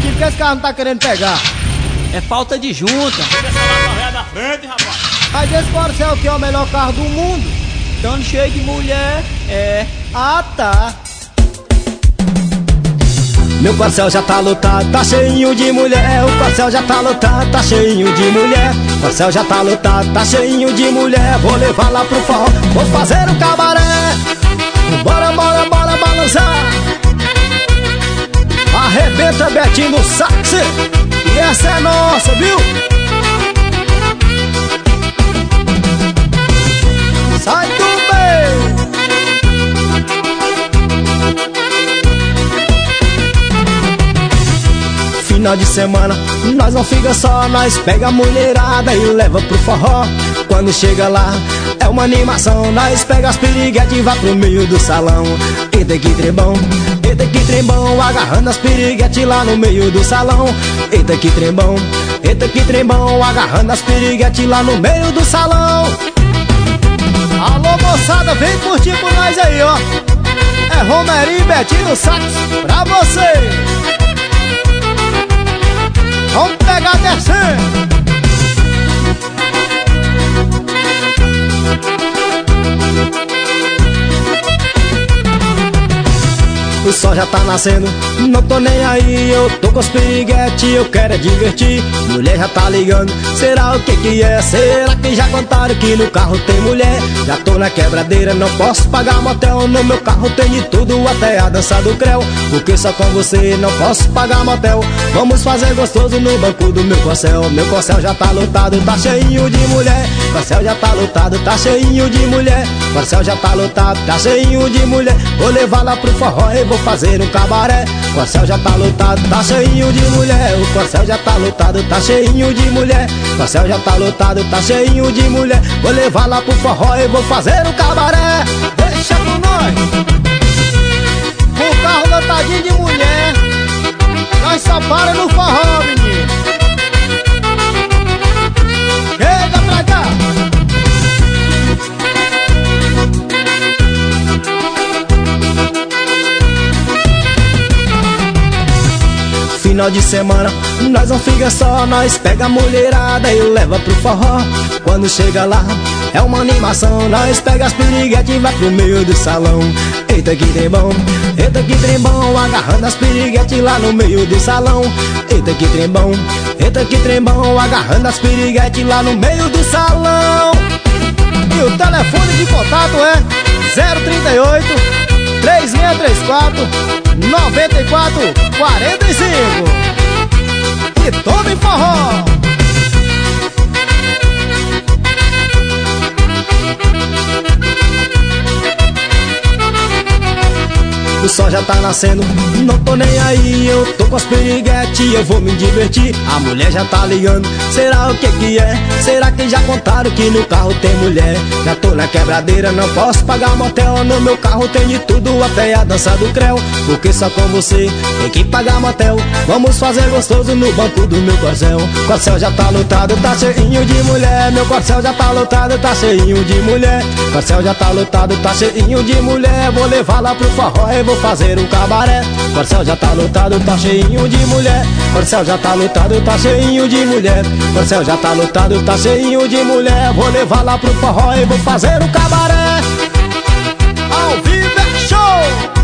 motivo que esse carro não tá querendo pegar? É falta de junta. Tira essa lata velha da frente, rapaz. Mas esse Corcel aqui é o melhor carro do mundo. Tão cheio de mulher. É. Ah, tá. Meu Corcel já tá lotado, tá cheinho de mulher. O Corcel já tá lotado, tá cheinho de mulher. O Corcel já tá lotado, tá cheinho de mulher. Vou levar lá pro forró, vou fazer um cabaré. Bora, bora, bora balançar. Arrebenta Betinho no sax. E essa é nossa, viu? Sai do meio. Final de semana, nós não fica só. Nós pega a mulherada e leva pro forró. Quando chega lá, é uma animação. Nós pega as piriguetes e vai pro meio do salão. Eita que trembão, eita que trembão. Agarrando as piriguetes lá no meio do salão. Eita que trembão, eita que trembão. Agarrando as piriguetes lá no meio do salão. Alô moçada, vem curtir com nós aí, ó. É Romerinho e Betinho no sax pra você. Vamos pegar descendo. O sol já tá nascendo, não tô nem aí. Eu tô com os piriguetes, eu quero é divertir. Mulher já tá ligando, será o que que é? Será que já contaram que no carro tem mulher? Já tô na quebradeira, não posso pagar motel. No meu carro tem de tudo, até a dança do creu. Porque só com você não posso pagar motel. Vamos fazer gostoso no banco do meu Corcel. Meu Corcel já tá lotado, tá cheinho de mulher. Corcel já tá lotado, tá cheinho de mulher. Corcel já tá lotado, tá cheinho de mulher. Vou levar lá pro forró e vou fazer um cabaré. Corcel já tá lotado, tá cheinho de mulher. O Corcel já tá lotado, tá cheinho de mulher. Corcel já tá lotado, tá cheinho de mulher. Vou levar lá pro forró e vou fazer um cabaré. Deixa com nós. Com o carro lotadinho de mulher, nós só para no forró, menino. Chega pra cá. Final de semana, nós não fica só. Nós pega a mulherada e leva pro forró. Quando chega lá, é uma animação. Nós pega as piriguetes e vai pro meio do salão. Eita que trembão, eita que trembão. Agarrando as piriguetes lá no meio do salão. Eita que trembão, eita que trembão. Agarrando as piriguetes lá no meio do salão. E o telefone de contato é 038 3634 9445. E tome forró. O sol já tá nascendo, não tô nem aí. Eu tô com as piriguetes, eu vou me divertir. A mulher já tá ligando, será o que que é? Será que já contaram que no carro tem mulher? Já tô na quebradeira, não posso pagar motel. No meu carro tem de tudo, até a dança do creu. Porque só com você tem que pagar motel. Vamos fazer gostoso no banco do meu Corcel. Corcel já tá lotado, tá cheinho de mulher. Meu Corcel já tá lotado, tá cheinho de mulher. Corcel já tá lotado, tá cheinho de mulher. Vou levar lá pro forró e vou fazer um cabaré. Corcel já tá lotado, tá cheinho de mulher. Corcel já tá lotado, tá cheinho de mulher. Corcel já tá lotado, tá cheinho de mulher. Vou levar lá pro forró e vou fazer um cabaré. Ao vivo é show.